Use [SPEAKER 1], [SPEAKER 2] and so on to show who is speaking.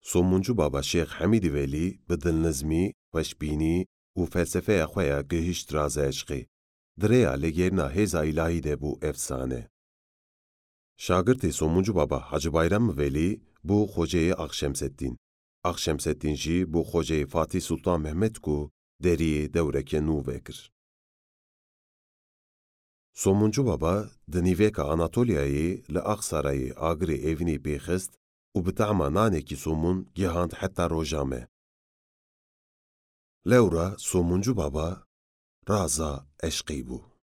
[SPEAKER 1] Somuncu Baba Şeyh Hamîdî Velî bi dilnizmî, xweşbînî û felsefeya xwe ya gihîşt raza eşqê. Dirêya lêgerîna hêza îlahî de bû efsane. Şagirtê Somuncu Baba Hacı Bayram Velî bû Xweceyê Axşemseddîn. Axşemseddîn jî bû Xweceyê Fatîh Sultan Mehmed ku deriyê dewreke nû vekir. Somuncu Baba di nîveka Anatolyayê li Axsarayê agirê evînê pêxist û bi tehma nanekî somun gihand heta roja me. Lewra Somuncu Baba raza eşqê bû.